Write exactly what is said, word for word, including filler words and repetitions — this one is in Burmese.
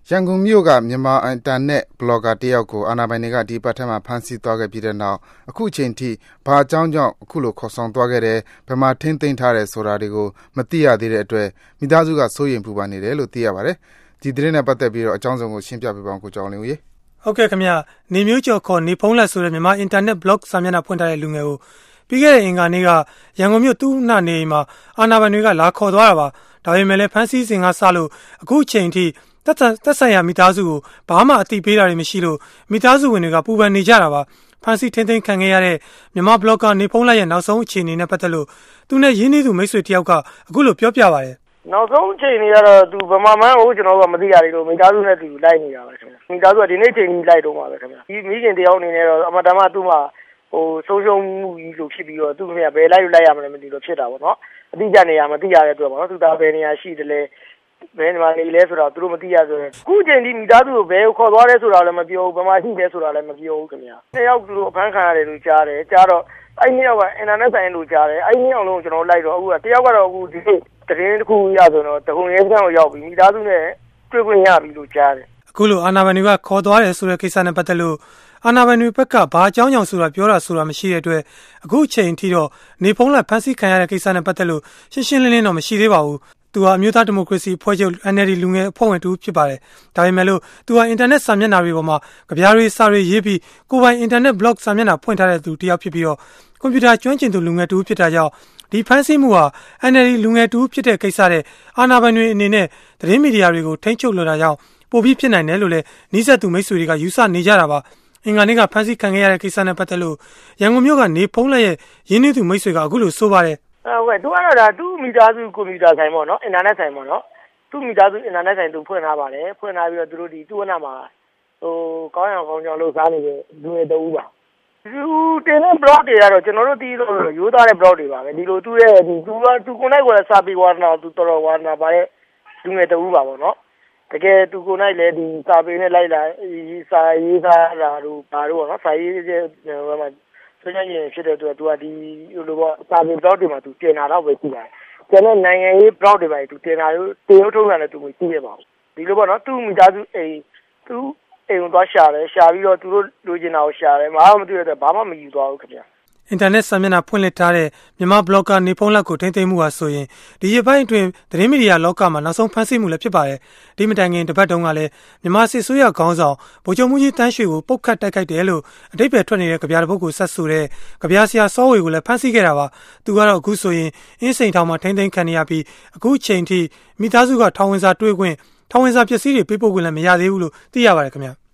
ရန်ကုန်မြို့ကမြန်မာအင်တာနက်ဘလော့ဂါတယောက်ကိုအာဏာပိုင်တွေကဒီပတ်ထဲမှာဖမ်းဆီးသွားခဲ့ပြီးတဲ့နောက်အခုချိန်ထိဘာအကြောင်းကြောင့်အခုလိုခေါ်ဆောင်သွားခဲ့တယ်ဘယ်မှာထိန်းသိမ်းထားတယ်ဆိုတာတွေကိုမသိရသေးတဲ့အတွက်မိသားစုကစိုးရိမ်ပူပန်နေတယ်လို့သိရပါတယ်ဒီသတင်းနဲ့ပတ်သက်ပြီးတော့အကြောင်းစုံကိုရှင်းပြပေးပါအောင်ကိုကျော်လင်းဦးရေဟုတ်ကဲ့ခင်ဗျနေမျိုးကျော်ခေါ်နေဖုံးလက်ဆိုတဲ့မြန်မာအင်တာနက်ဘလော့စာမျက်နှာဖွင့်ထားတဲ့လူငယ်ကိုပြီးခဲ့တဲ့အင်္ဂါနေ့ကရန်ကုန်မြို့သူ့နှနေမှာအာဏာပိုင်တွေကလာခေါ်သွားတာပါဒါပေမဲ့လည်းဖမ်းဆီးစဉ်ကစလို့အခုချိန်ထိသက်သက်ဆိုင်ရာမိသားစုကိုဘာမှအတိပေးတာတွေမရှိလို့မိသားစုဝင်တွေကပူပန်နေကြတာပါဖမ်းဆီးထိန်းသိမ်းခံခဲ့ရတဲ့မြန်မာဘလော့ဂါနေဖုံးလက်ရဲ့နောက်ဆုံးအခြေအနေနဲ့ပတ်သက်လို့သူနဲ့ရင်းနှီးသူမိတ်ဆွေတယောက်ကအခုလိုပြောပြပါတယ်နောက်ဆုံးအခြေအနေကတော့သူဗမာမန်းကိုကျွန်တော်တို့ကမသိရသေးလို့မိသားစုနဲ့သူလိုက်နေတာပါခင်ဗျမိသားစုကဒီနေ့ချိန်ကြီးလိုက်တော့မှာပဲခင်ဗျဒီမိခင်တယောက်အနေနဲ့တော့အမတမသူ့မှာဟိုဆုံးရှုံးမှုကြီးလို့ဖြစ်ပြီးတော့သူ့ခင်ဗျဘယ်လိုက်လိုက်ရမလဲမသိလို့ဖြစ်တာပေါ့နော်အတိအကျနေရမသိရတဲ့အတွက်ပေါ့နော်သူသားဘယ်နေရာရှိတယ်လဲဘယ်မှာနေလဲဆိုတော့သူတို့မသိရဆိုရင်ခုချိန်ဒီမိသားစုကိုဘယ်ကိုခေါ်သွားလဲဆိုတာလည်းမပြောဘူးဘယ်မှာရှိလဲဆိုတာလည်းမပြောဘူးခင်ဗျနှစ်ယောက်သူတို့အဖမ်းခံရတယ်လို့ကြားတယ်ကြားတော့အဲ့နှစ်ယောက်ကအင်တာနက်ဆိုင်လို့ကြားတယ်အဲ့နှစ်ယောက်လုံးကျွန်တော်လိုက်တော့အခုကတယောက်ကတော့အခုဒီသတင်းတစ်ခုရဆိုတော့တခုရဲစခန်းကိုရောက်ပြီးမိသားစုနဲ့တွေ့ခွင့်ရပြီလို့ကြားတယ်အခုလိုအာဏာပိုင်တွေကခေါ်သွားတယ်ဆိုတဲ့ကိစ္စနဲ့ပတ်သက်လို့အာဏာပိုင်တွေဘက်ကဘာအကြောင်းကြောင့်ဆိုတာပြောတာဆိုတာမရှိတဲ့အတွက်အခုအချိန်ထိတော့နေဖုံးလက်ဖမ်းဆီးခံရတဲ့ကိစ္စနဲ့ပတ်သက်လို့ရှင်းရှင်းလင်းလင်းတော့မရှိသေးပါဘူးသူဟာအမျိုးသားဒီမိုကရေစီအဖွဲ့ချုပ် N L D လူငယ်အဖွဲ့ဝင်တူဖြစ်ပါတယ်ဒါပေမဲ့လို့သူဟာအင်တာနက်စာမျက်နှာတွေပေါ်မှာကြပြားတွေစာတွေရေးပြီးကိုယ်ပိုင်အင်တာနက်ဘလော့စာမျက်နှာဖွင့်ထားတဲ့သူတယောက်ဖြစ်ပြီးတော့ကွန်ပျူတာကျွမ်းကျင်သူလူငယ်တူဖြစ်တာကြောင့်ဒီဖန်ဆီးမှုဟာ N L D လူငယ်တူဖြစ်တဲ့ကိစ္စတဲ့အာဏာပိုင်တွေအနေနဲ့သတင်းမီဒီယာတွေကိုထိန်းချုပ်လိုတာကြောင့်ပိုပြီးဖြစ်နိုင်တယ်လို့လည်းနှိစက်သူမိတ်ဆွေတွေကယူဆနေကြတာပါအင်္ဂါနေ့ကဖန်ဆီးခံခဲ့ရတဲ့ကိစ္စနဲ့ပတ်သက်လို့ရန်ကုန်မြို့ကနေဖုံးလက်ရဲ့ရင်းနှီးသူမိတ်ဆွေကအခုလိုဆိုပါတယ်ဟုတ်ကဲ့သူကတော့ဒါသူ့မိသားစုကွန်ပျူတာဆိုင်ပေါ့နော်အင်တာနက်ဆိုင်ပေါ့နော်သူ့မိသားစုအင်တာနက်ဆိုင်သူဖွင့်ထားပါတယ်ဖွင့်ထားပြီးတော့သူတို့ဒီသူ့အနာမှာဟိုကောင်းရအောင်ကောင်းကြောင်လို့စားနေတဲ့လူတွေတူပါသူတင်တဲ့ blog တွေကတော့ကျွန်တော်တို့တီးလို့ရိုးသားတဲ့ blog တွေပါပဲဒီလိုသူ့ရဲ့ဒီသူကသူကိုယ်နိုင်ကိုလည်းစာပေဝါဒနာသူတော်တော်ဝါဒနာပါတဲ့လူငယ်တူပါပေါ့နော်တကယ်သူကိုယ်နိုင်လည်းဒီစာပေနဲ့လိုက်လာစာရေးသားတာတို့ဘာတို့ပေါ့နော်စာရေးတဲ့ဟိုမှာဆွေးနွေးရင်ဖြစ်တဲ့အတွက်သူကဒီလိုပေါ့စာပေ blog တွေမှာသူတင်တာတော့ပဲရှိပါတယ်ကျွန်တော်နိုင်ငံရေး blog တွေပါသူတင်တာတို့တင်ထုတ်တာလည်းသူမကြည့်ရပါဘူးဒီလိုပေါ့နော်သူ့မိသားစုအိမ်သူ့အိမ်ကိုသွားရှာတယ်ရှာပြီးတော့သူတို့လိုချင်တာကိုရှာတယ်မအားမတွေ့တဲ့ဘာမှမယူသွားဘူးခင်ဗျာအင်တာနက်စာမျက်နှာဖွင့်လှစ်ထားတဲ့မြန်မာဘလော့ဂါနေဖုံးလက်ကိုထိန်းသိမ်းမှုဟာဆိုရင်ဒီရပိုင်းအတွင်းသတင်းမီဒီယာလောကမှာနောက်ဆုံးဖန်ဆီးမှုလည်းဖြစ်ပါတယ်ဒီမတိုင်ခင်တပတ်တုန်းကလည်းမြန်မာစစ်ဆိုးရခေါင်းဆောင်ဗိုလ်ချုပ်မှုကြီးတန်းရွှေကိုပုတ်ခတ်တိုက်ခိုက်တယ်လို့အဓိပ္ပာယ်ထွက်နေတဲ့ကြပြားတစ်ပုဒ်ကိုဆက်ဆိုတဲ့ကြပြားဆရာစောဝေကိုလည်းဖမ်းဆီးခဲ့တာပါသူကတော့အခုဆိုရင်အင်းစိန်ထောင်မှာထိန်းသိမ်းခံရပြီးအခုချိန်ထိမိသားစုကထောင်ဝင်စာတွေ့ခွင့်ထောင်ဝင်စာပစ္စည်းတွေပေးပို့ခွင့်လည်းမရသေးဘူးလို့သိရပါတယ်ခင်ဗျာ